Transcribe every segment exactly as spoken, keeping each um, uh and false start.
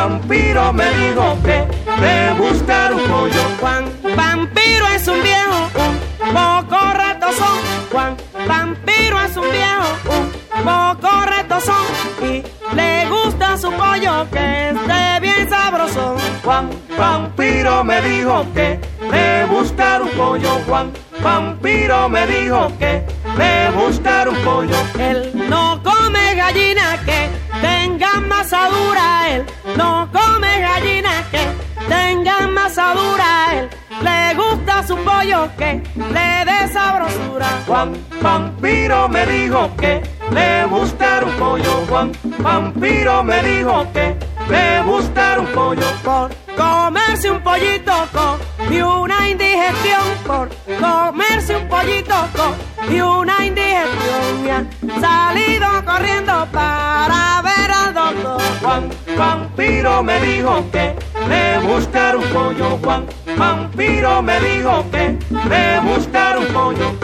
Vampiro me dijo que de buscar un pollo. Juan Vampiro es un viejo un poco retozón. Juan Vampiro es un viejo un poco retozón y le gusta su pollo que esté bien sabrosón. Juan Vampiro me dijo que de buscar un pollo. Juan Vampiro me dijo que de buscar un pollo. Él no come gallina que tenga masa dura. Él no come gallina que tenga masa dura. Él le gusta su pollo que le dé sabrosura. Juan Vampiro me dijo que de buscar un pollo. Juan Vampiro me dijo que de buscar un pollo. Por comerse un pollito con y una indigestión. Por comerse un pollito con y una indigestión. Me ha salido corriendo para ver al doctor. Juan Vampiro me dijo que de buscar un pollo. Juan Vampiro me dijo que de buscar un pollo.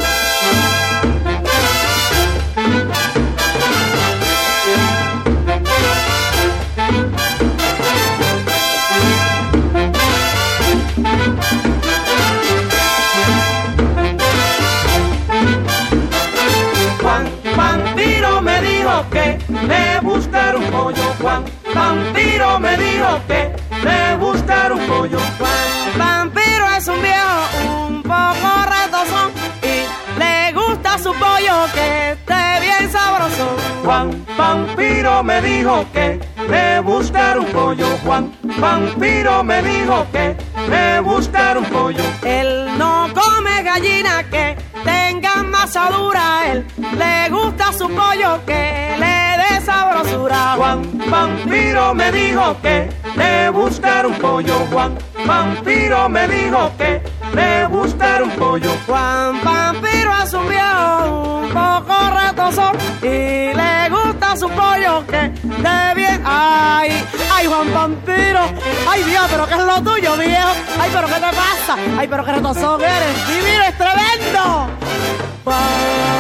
Juan Vampiro me dijo que de buscar un pollo. Juan Vampiro me dijo que de buscar un pollo. Juan Vampiro es un viejo un poco retozón y le gusta su pollo que esté bien sabroso. Juan Vampiro me dijo que de buscar un pollo. Juan Vampiro me dijo que de buscar un pollo. Él no come gallina que tenga masa dura. Él le gusta su pollo que le dé sabrosura. Juan Vampiro me dijo que de buscar un pollo. Juan Vampiro me dijo que de buscar un pollo. Juan Vampiro es un viejo un poco retozón y le gusta su pollo que de bien. Ay, ay, Juan Vampiro. Ay, Dios, pero ¿qué es lo tuyo, viejo? Ay, pero ¿qué te pasa? Ay, pero qué retozón eres. Divino, es tremendo. Juan